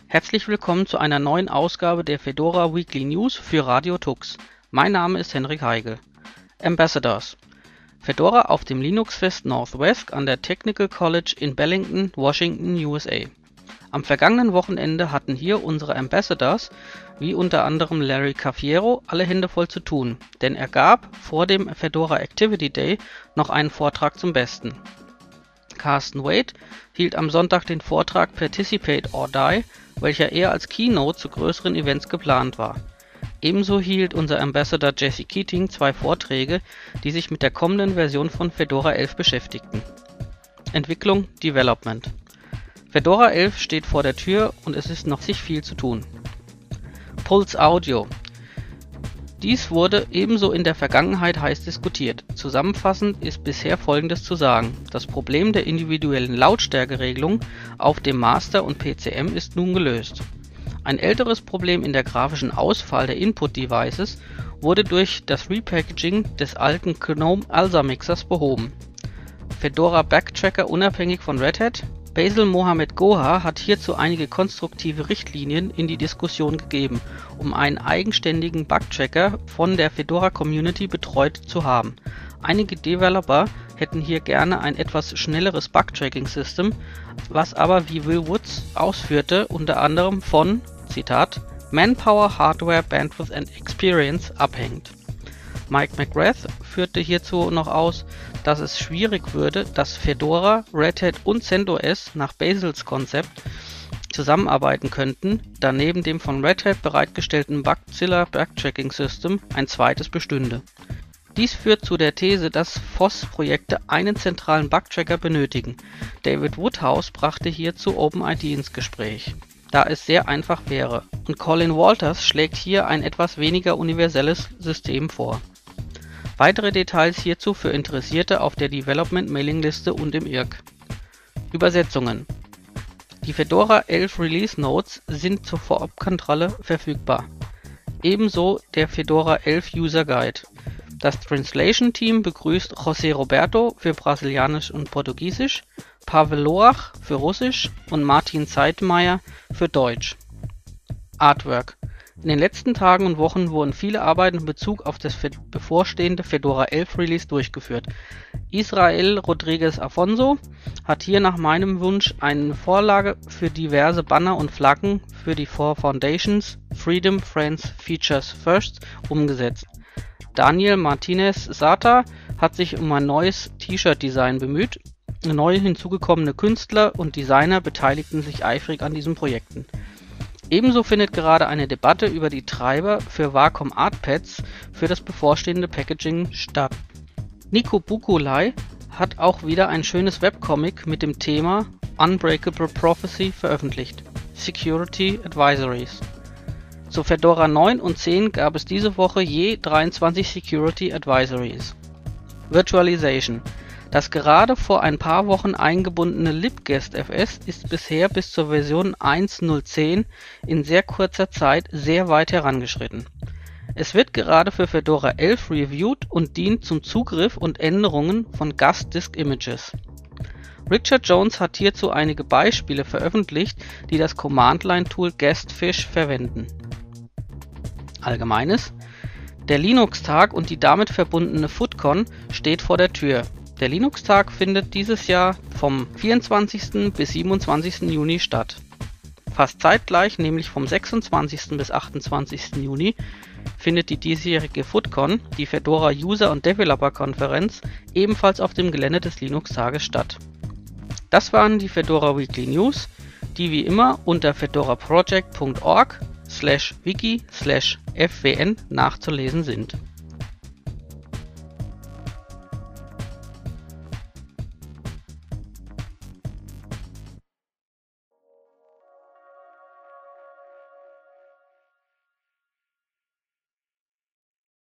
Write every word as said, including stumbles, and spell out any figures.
Herzlich willkommen zu einer neuen Ausgabe der Fedora Weekly News für Radio Tux. Mein Name ist Henrik Heigl. Ambassadors. Fedora auf dem Linux-Fest Northwest an der Technical College in Bellington, Washington, U S A. Am vergangenen Wochenende hatten hier unsere Ambassadors, wie unter anderem Larry Cafiero, alle Hände voll zu tun, denn er gab vor dem Fedora Activity Day noch einen Vortrag zum Besten. Carsten Wade hielt am Sonntag den Vortrag Participate or Die, welcher eher als Keynote zu größeren Events geplant war. Ebenso hielt unser Ambassador Jesse Keating zwei Vorträge, die sich mit der kommenden Version von Fedora elf beschäftigten. Entwicklung, Development. Fedora elf steht vor der Tür und es ist noch sich viel zu tun. Pulse Audio. Dies wurde ebenso in der Vergangenheit heiß diskutiert. Zusammenfassend ist bisher Folgendes zu sagen: Das Problem der individuellen Lautstärkeregelung auf dem Master und P C M ist nun gelöst. Ein älteres Problem in der grafischen Auswahl der Input-Devices wurde durch das Repackaging des alten GNOME Alsa Mixers behoben. Fedora Backtracker unabhängig von Red Hat. Basil Mohamed Goha hat hierzu einige konstruktive Richtlinien in die Diskussion gegeben, um einen eigenständigen Bugtracker von der Fedora-Community betreut zu haben. Einige Developer hätten hier gerne ein etwas schnelleres Bugtracking-System, was aber, wie Will Woods ausführte, unter anderem von, Zitat, Manpower, Hardware, Bandwidth and Experience abhängt. Mike McGrath führte hierzu noch aus, dass es schwierig würde, dass Fedora, Red Hat und CentOS nach Basils Konzept zusammenarbeiten könnten, da neben dem von Red Hat bereitgestellten Bugzilla Backtracking System ein zweites bestünde. Dies führt zu der These, dass F O S-Projekte einen zentralen Bugtracker benötigen. David Woodhouse brachte hierzu OpenID ins Gespräch, da es sehr einfach wäre, und Colin Walters schlägt hier ein etwas weniger universelles System vor. Weitere Details hierzu für Interessierte auf der Development-Mailingliste und im I R C. Übersetzungen. Die Fedora elf Release Notes sind zur Vorabkontrolle verfügbar. Ebenso der Fedora elf User Guide. Das Translation Team begrüßt José Roberto für Brasilianisch und Portugiesisch, Pavel Loach für Russisch und Martin Zeitmeier für Deutsch. Artwork. In den letzten Tagen und Wochen wurden viele Arbeiten in Bezug auf das bevorstehende Fedora elf Release durchgeführt. Israel Rodriguez Afonso hat hier nach meinem Wunsch eine Vorlage für diverse Banner und Flaggen für die Four Foundations Freedom, Friends, Features First umgesetzt. Daniel Martinez Sata hat sich um ein neues T-Shirt-Design bemüht. Neu hinzugekommene Künstler und Designer beteiligten sich eifrig an diesen Projekten. Ebenso findet gerade eine Debatte über die Treiber für Wacom Artpads für das bevorstehende Packaging statt. Nico Bukulai hat auch wieder ein schönes Webcomic mit dem Thema Unbreakable Prophecy veröffentlicht. Security Advisories. Zu Fedora neun und zehn gab es diese Woche je dreiundzwanzig Security Advisories. Virtualization. Das gerade vor ein paar Wochen eingebundene libguestfs ist bisher bis zur Version eins Punkt null zehn in sehr kurzer Zeit sehr weit herangeschritten. Es wird gerade für Fedora elf reviewed und dient zum Zugriff und Änderungen von Gast-Disk-Images. Richard Jones hat hierzu einige Beispiele veröffentlicht, die das Command-Line-Tool Guestfish verwenden. Allgemeines. Der Linux-Tag und die damit verbundene FoodCon steht vor der Tür. Der Linux-Tag findet dieses Jahr vom vierundzwanzigsten bis siebenundzwanzigsten Juni statt. Fast zeitgleich, nämlich vom sechsundzwanzigsten bis achtundzwanzigsten Juni, findet die diesjährige FoodCon, die Fedora User- und Developer-Konferenz, ebenfalls auf dem Gelände des Linux-Tages statt. Das waren die Fedora Weekly News, die wie immer unter fedoraproject punkt org slash wiki slash fwn nachzulesen sind.